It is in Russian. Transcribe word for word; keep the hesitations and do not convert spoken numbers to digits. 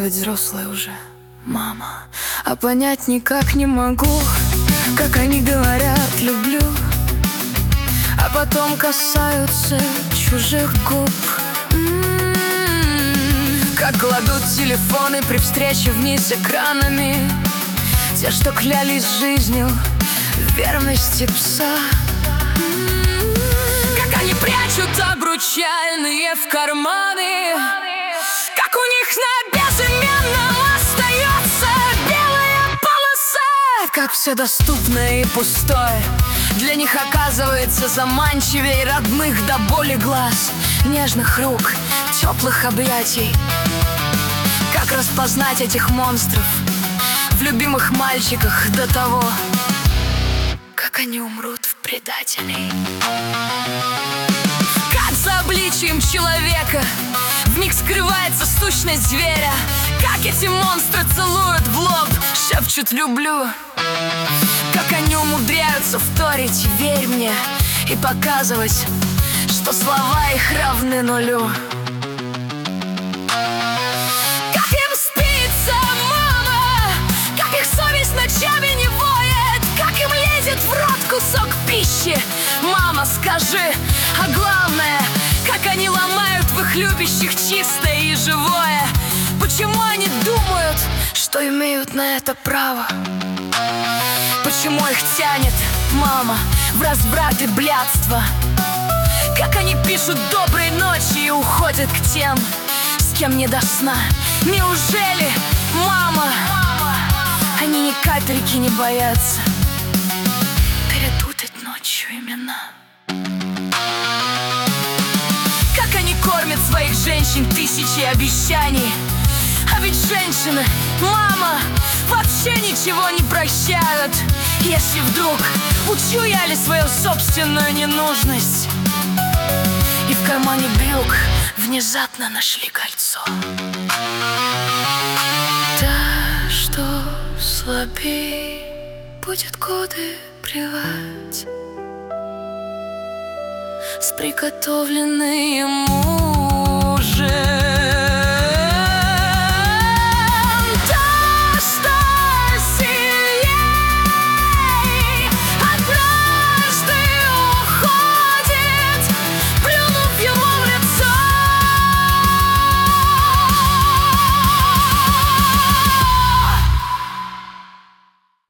ведь взрослая уже мама. А понять никак не могу, как они говорят «люблю», а потом касаются чужих губ. М-м-м, как кладут телефоны при встрече вниз экранами, те, что клялись жизнью в верности пса. М-м-м, как они прячут обручальные в карманы, как у них на безымянном остается белая полоса. Как все доступное и пустое для них оказывается заманчивее родных до боли глаз, нежных рук, теплых объятий. Как распознать этих монстров в любимых мальчиках до того, как они умрут в предателей. Как за обличием человека вмиг скрывается сущность зверя, как эти монстры целуют в лоб, шепчут «люблю». Как они умудряются вторить «верь мне» и показывать, что слова их равны нулю. Как им спится, мама, как их совесть ночами не воет, как им лезет в рот кусок пищи. Мама, скажи, а главное, как они ломают в их любящих чистое и живое. Почему они думают, что имеют на это право? Почему их тянет, мама, в разврат и блядство? Как они пишут доброй ночи и уходят к тем, с кем не до сна? Неужели, мама, они ни капельки не боятся перепутать ночью имена? Как они кормят своих женщин тысячи обещаний, а ведь женщины, мама, вообще ничего не прощают. Если вдруг учуяли свою собственную ненужность и в кармане брюк внезапно нашли кольцо. Та, что слабей, будет годы плевать, с приготовленной ему же